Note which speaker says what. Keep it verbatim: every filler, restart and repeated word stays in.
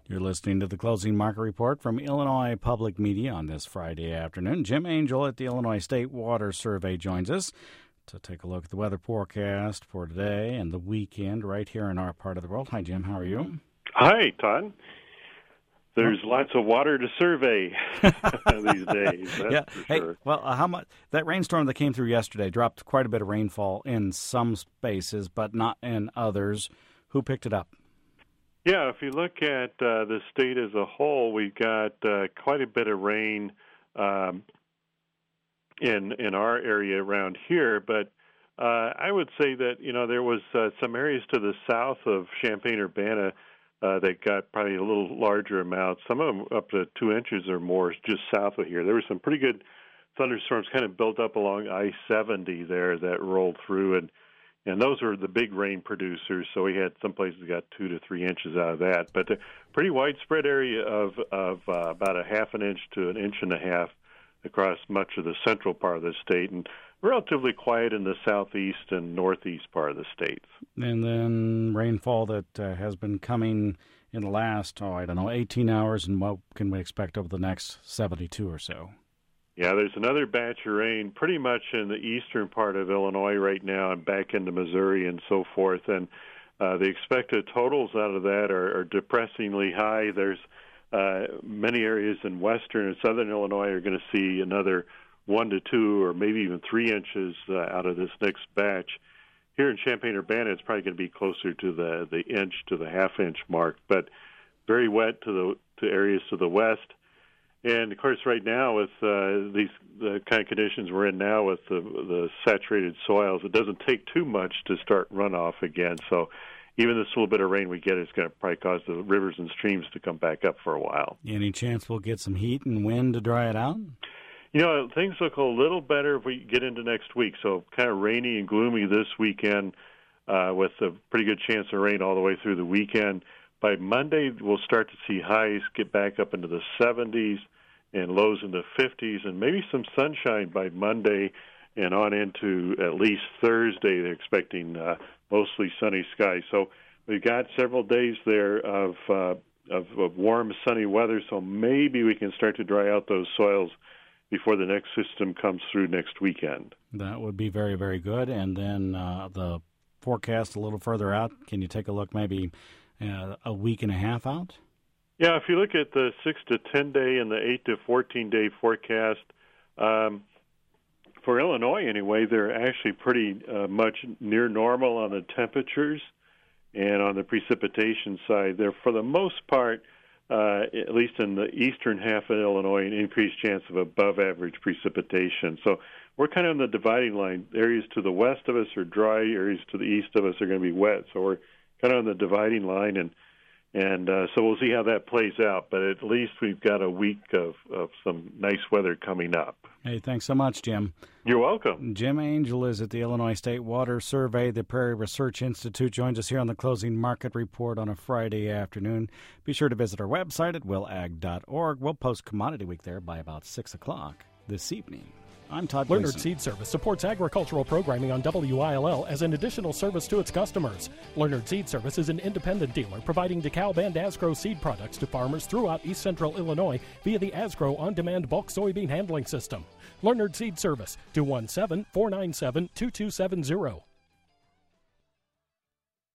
Speaker 1: You're listening to the Closing Market Report from Illinois Public Media on this Friday afternoon. Jim Angel at the Illinois State Water Survey joins us to take a look at the weather forecast for today and the weekend right here in our part of the world. Hi, Jim. How are you?
Speaker 2: Hi, Todd. There's oh. lots of water to survey these days. That's
Speaker 1: yeah.
Speaker 2: for
Speaker 1: hey,
Speaker 2: sure.
Speaker 1: well, uh, how much that rainstorm that came through yesterday dropped quite a bit of rainfall in some spaces, but not in others. Who picked it up?
Speaker 2: Yeah, if you look at uh, the state as a whole, we got uh, quite a bit of rain um, in in our area around here. But uh, I would say that you know there was uh, some areas to the south of Champaign-Urbana uh, that got probably a little larger amounts. Some of them up to two inches or more just south of here. There were some pretty good thunderstorms kind of built up along I seventy there that rolled through and. And those are the big rain producers, so we had some places got two to three inches out of that. But a pretty widespread area of, of uh, about a half an inch to an inch and a half across much of the central part of the state, and relatively quiet in the southeast and northeast part of the state.
Speaker 1: And then rainfall that uh, has been coming in the last, oh, I don't know, eighteen hours, and what can we expect over the next seventy-two or so?
Speaker 2: Yeah, there's another batch of rain pretty much in the eastern part of Illinois right now and back into Missouri and so forth. And uh, the expected totals out of that are, are depressingly high. There's uh, many areas in western and southern Illinois are going to see another one to two or maybe even three inches uh, out of this next batch. Here in Champaign-Urbana, it's probably going to be closer to the, the inch to the half-inch mark, but very wet to the to areas to the west. And, of course, right now with uh, these the kind of conditions we're in now with the, the saturated soils, it doesn't take too much to start runoff again. So even this little bit of rain we get is going to probably cause the rivers and streams to come back up for a while.
Speaker 1: Any chance we'll get some heat and wind to dry it out?
Speaker 2: You know, things look a little better if we get into next week. So kind of rainy and gloomy this weekend uh, with a pretty good chance of rain all the way through the weekend. By Monday, we'll start to see highs get back up into the seventies and lows in the fifties, and maybe some sunshine by Monday and on into at least Thursday. They're expecting uh, mostly sunny skies. So we've got several days there of, uh, of of warm, sunny weather, so maybe we can start to dry out those soils before the next system comes through next weekend.
Speaker 1: That would be very, very good. And then uh, the forecast a little further out, can you take a look maybe Uh, a week and a half out?
Speaker 2: Yeah, if you look at the six to ten day and the eight to fourteen day forecast, um, for Illinois anyway, they're actually pretty uh, much near normal on the temperatures and on the precipitation side. They're for the most part, uh, at least in the eastern half of Illinois, an increased chance of above average precipitation. So we're kind of on the dividing line. Areas to the west of us are dry. Areas to the east of us are going to be wet. So we're kind of on the dividing line, and and uh, so we'll see how that plays out. But at least we've got a week of, of some nice weather coming up.
Speaker 1: Hey, thanks so much, Jim.
Speaker 2: You're welcome.
Speaker 1: Jim Angel is at the Illinois State Water Survey. The Prairie Research Institute joins us here on the Closing Market Report on a Friday afternoon. Be sure to visit our website at will ag dot org. We'll post Commodity Week there by about six o'clock this evening. I'm Todd
Speaker 3: Learnerd
Speaker 1: Gleason.
Speaker 3: Seed Service supports agricultural programming on W I L L as an additional service to its customers. Learnerd Seed Service is an independent dealer providing DeKalb and Asgrow seed products to farmers throughout East Central Illinois via the Asgrow on-demand bulk soybean handling system. Learnerd Seed Service, two one seven, four nine seven, two two seven zero.